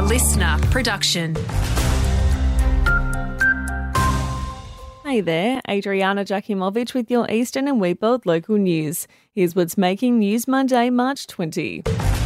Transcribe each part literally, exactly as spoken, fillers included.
listener production. Hey there, Adriana Jakimovic with your Eastern and Wheatbelt local news. Here's what's making news Monday, March twentieth.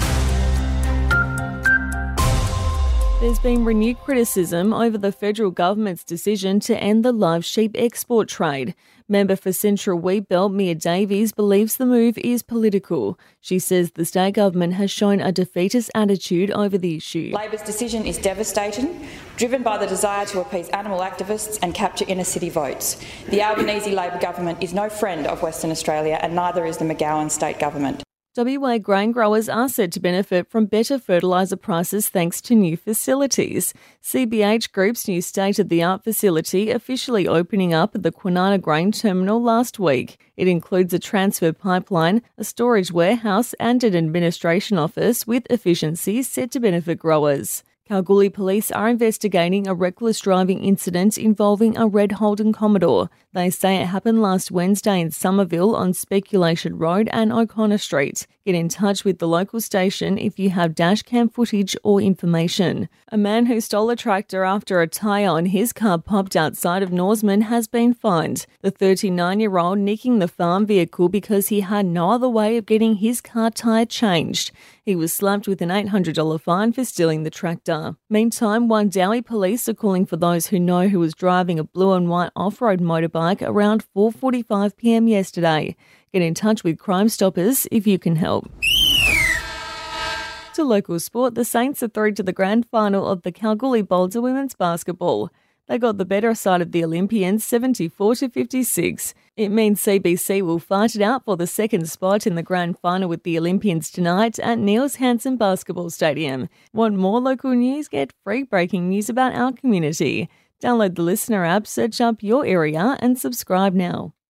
There's been renewed criticism over the federal government's decision to end the live sheep export trade. Member for Central Wheatbelt, Mia Davies, believes the move is political. She says the state government has shown a defeatist attitude over the issue. Labor's decision is devastating, driven by the desire to appease animal activists and capture inner-city votes. The Albanese Labor government is no friend of Western Australia, and neither is the McGowan state government. W A grain growers are said to benefit from better fertiliser prices thanks to new facilities. C B H Group's new state-of-the-art facility officially opening up at the Kwinana Grain Terminal last week. It includes a transfer pipeline, a storage warehouse and an administration office with efficiencies set to benefit growers. Kalgoorlie police are investigating a reckless driving incident involving a red Holden Commodore. They say it happened last Wednesday in Somerville on Speculation Road and O'Connor Street. Get in touch with the local station if you have dashcam footage or information. A man who stole a tractor after a tyre on his car popped outside of Norseman has been fined. The thirty-nine-year-old nicking the farm vehicle because he had no other way of getting his car tyre changed. He was slapped with an eight hundred dollars fine for stealing the tractor. Meantime, Wandowie police are calling for those who know who was driving a blue and white off-road motorbike around four forty-five p m yesterday. Get in touch with Crime Stoppers if you can help. To local sport, the Saints are through to the grand final of the Kalgoorlie Boulder women's basketball. They got the better side of the Olympians seventy-four to fifty-six. It means C B C will fight it out for the second spot in the grand final with the Olympians tonight at Niels Hansen Basketball Stadium. Want more local news? Get free breaking news about our community. Download the Listener app, search up your area and subscribe now.